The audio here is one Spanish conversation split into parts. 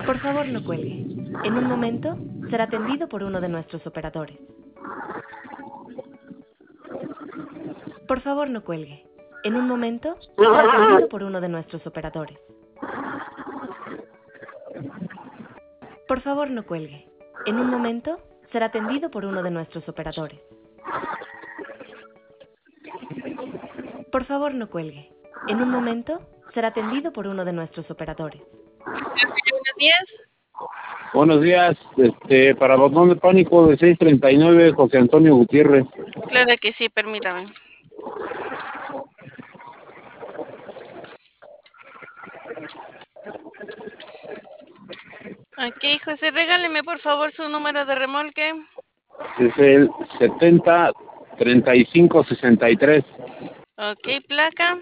Por favor, no cuelgue. En un momento será atendido por uno de nuestros operadores. Por favor, no cuelgue. En un momento será atendido por uno de nuestros operadores. Por favor, no cuelgue. En un momento será atendido por uno de nuestros operadores. Por favor, no cuelgue. En un momento será atendido por uno de nuestros operadores. Buenos días. Buenos días, para botón de pánico de 639, José Antonio Gutiérrez. Claro que sí, permítame. Ok, José, regáleme por favor su número de remolque. Es el 70-35-63. Ok, placa.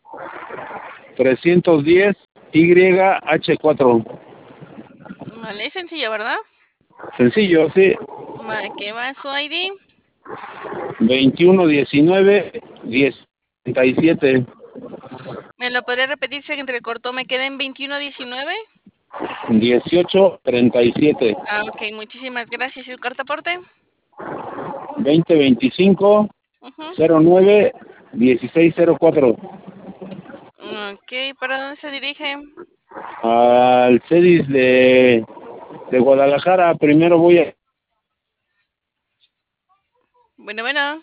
310 YH4. Vale, es sencillo, ¿verdad? Sencillo, sí. ¿Qué va su ID? 2119-1037. ¿Me lo podría repetir? Se entrecortó. ¿Me quedé en 2119? 1837. Ok, muchísimas gracias. ¿Y su cartaporte? 2025 09 1604. Ok, ¿para dónde se dirige? Al CEDIS de Guadalajara. Primero voy a... Bueno.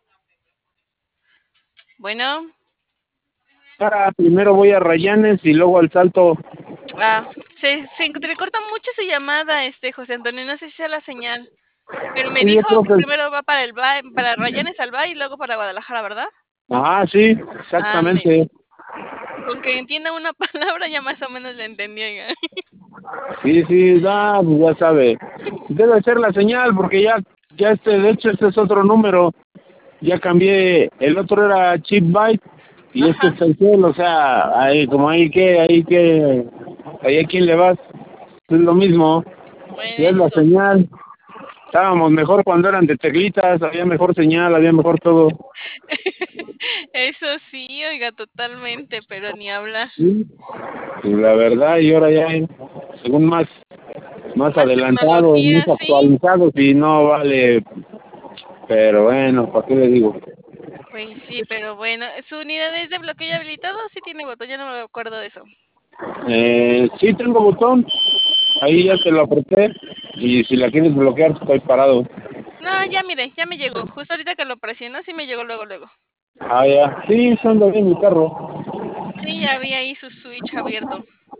Primero voy a Rayanes y luego al Salto. Se entrecorta mucho su llamada, José Antonio. No sé si sea la señal. Pero me Sí, yo dijo creo que que... primero va para Rayanes al Valle y luego para Guadalajara, ¿verdad? Sí, exactamente. Con que entienda una palabra ya más o menos le entendí. Sí, pues ya sabe. Debe ser la señal porque ya de hecho este es otro número. Ya cambié, el otro era Chip Byte y este es el cielo, o sea, ahí a quién le vas, es lo mismo, Bueno, ya es la eso. señal. Estábamos mejor cuando eran de teclitas, había mejor señal, había mejor todo. Eso sí, oiga, totalmente, pero ni hablar. Sí, y la verdad, y ahora ya según más adelantados, tecnología, más sí. actualizados y no vale, pero bueno, ¿para qué le digo? Pues sí, pero bueno, ¿su unidad es de bloqueo habilitado o sí tiene botón? Ya no me acuerdo de eso. Sí tengo botón, ahí ya te lo apreté y si la quieres bloquear estoy parado. No, ya mire, ya me llegó. Justo ahorita que lo presiono, sí me llegó luego. Ya, sí, anda bien mi carro. Sí, ya vi ahí su switch abierto.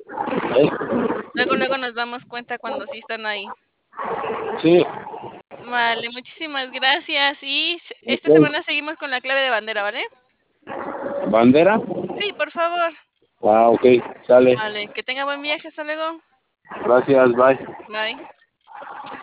Luego nos damos cuenta cuando sí están ahí. Sí. Vale, muchísimas gracias. Y esta Okay. semana seguimos con la clave de bandera, ¿vale? ¿Bandera? Sí, por favor. Ok, sale. Vale, que tenga buen viaje. Hasta luego. Gracias, bye. Bye.